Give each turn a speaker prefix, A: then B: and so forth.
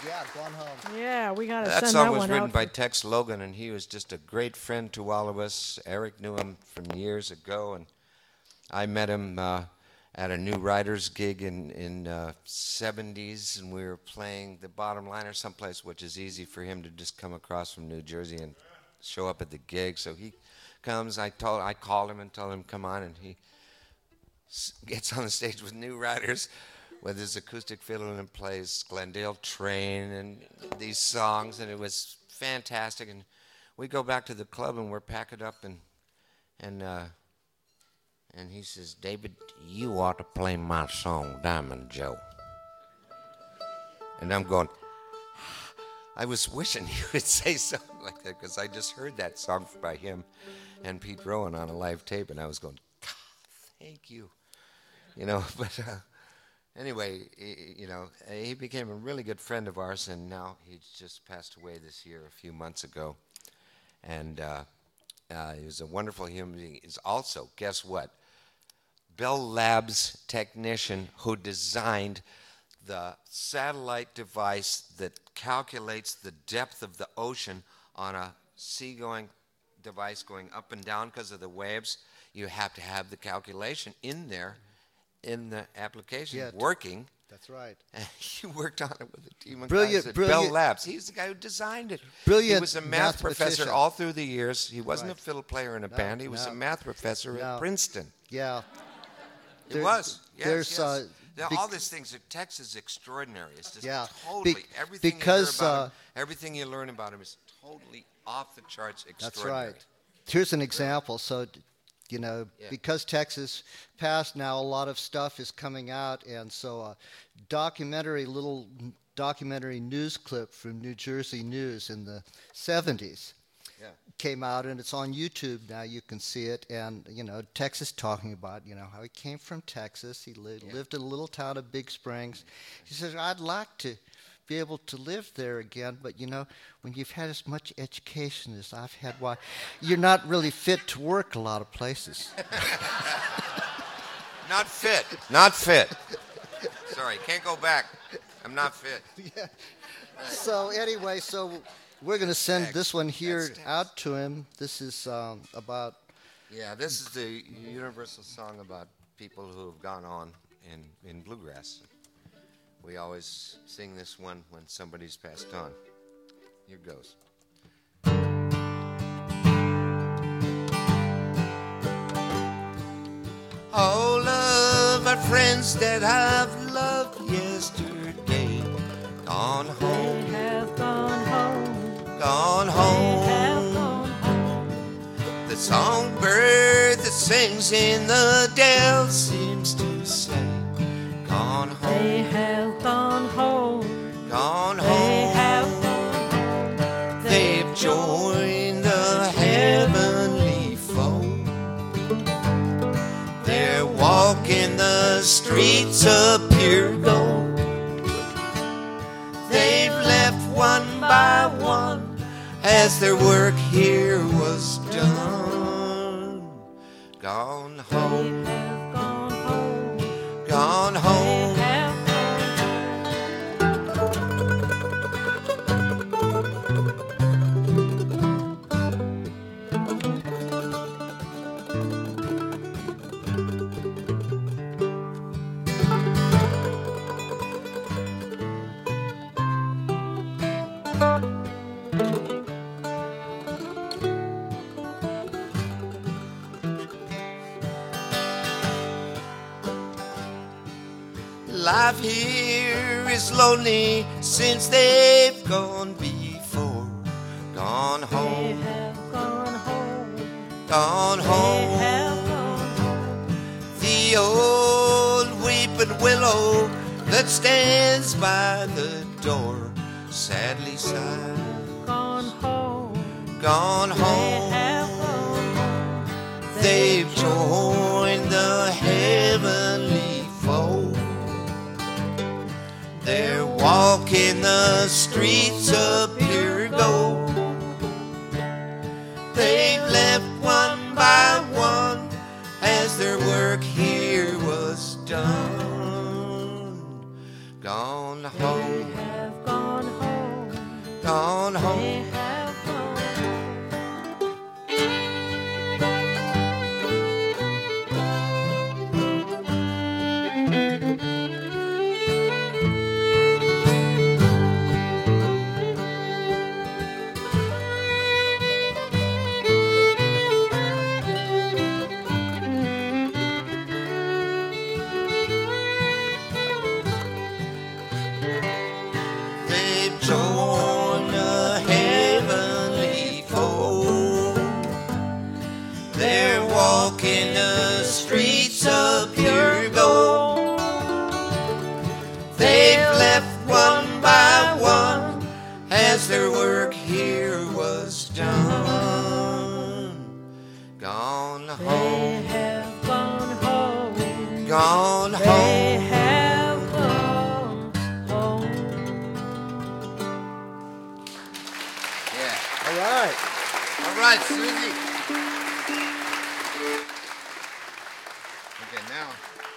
A: Yeah, Gone Home.
B: Yeah, we got to
C: That
B: send
C: song
B: that
C: was
B: one
C: written
B: out.
C: by Tex Logan, and he was just a great friend to all of us. Eric knew him from years ago, and I met him at a New Riders gig in 70s, and we were playing the Bottom Line or someplace, which is easy for him to just come across from New Jersey and show up at the gig. So he comes. I called him and told him come on, and he gets on the stage with New Riders with his acoustic fiddle and plays Glendale Train and these songs, and it was fantastic. And we go back to the club and we're packing up, and and he says, David, you ought to play my song, Diamond Joe. And I'm going, I was wishing you would say something like that because I just heard that song by him and Pete Rowan on a live tape, and I was going, God, thank you. You know, but anyway, he became a really good friend of ours, and now he's just passed away this year, a few months ago. And he was a wonderful human being. He's also, guess what? Bell Labs technician who designed the satellite device that calculates the depth of the ocean on a seagoing device going up and down because of the waves. You have to have the calculation in there in the application working.
A: That's right.
C: You worked on it with a team of
A: Brilliant,
C: guys at
A: brilliant.
C: Bell Labs. He's the guy who designed it.
A: Brilliant
C: He was a math professor
A: mathematician.
C: all through the years. He wasn't
A: Right.
C: a fiddle player in a band. He was a math professor at Princeton.
A: Yeah.
C: He was. Yes,
A: there's,
C: yes. Now,
A: bec-
C: all these things, Texas is extraordinary. It's just
A: Yeah.
C: totally,
A: Be-
C: everything
A: because,
C: you hear about him, everything you learn about him is totally off the charts
A: That's
C: extraordinary.
A: right. Here's an example. So, because Texas passed, now a lot of stuff is coming out, and so a little documentary news clip from New Jersey News in the 70s came out, and it's on YouTube now. You can see it, and Texas talking about how he came from Texas. He lived in a little town of Big Springs. He says, I'd like to be able to live there again, but when you've had as much education as I've had, why you're not really fit to work a lot of places.
C: Not fit. Not fit. Sorry, can't go back. I'm not fit.
A: Yeah. So anyway, we're going to send this one here out to him. This is about...
C: Yeah, this is the universal song about people who have gone on in bluegrass. We always sing this one when somebody's passed on. Here goes. All of our friends that I've loved yesterday gone home,
B: They have gone home.
C: gone
B: They
C: home.
B: have gone home.
C: The songbird that sings in the dell seems to say, gone home,
B: They have gone home.
C: gone
B: They
C: home.
B: have gone home.
C: They've joined the heavenly fold. They're walking the streets of pure gold. They've left one by one as their work here was done. Gone
B: They
C: home,
B: have gone home.
C: gone home.
B: They have gone
C: Life here is lonely since they've gone before. Gone
B: They
C: home,
B: have gone home.
C: gone
B: They
C: home.
B: have gone home.
C: The old weeping willow that stands by the door sadly sighed.
B: Gone home.
C: Gone
B: They
C: home.
B: have gone home.
C: They've joined the heavenly fold. They're walking the streets of pure gold. They've left one by one as their work here was done. Gone
B: They
C: home,
B: have gone
C: gone
B: They
C: home.
B: have gone
C: They've joined the heavenly fold. They're walking the streets of pure gold. They've left one by one as their work here was done. Gone
B: They
C: home,
B: have gone home.
C: gone
B: They
C: home.
B: have gone home.
C: Yeah.
A: All right.
C: All right, Susie.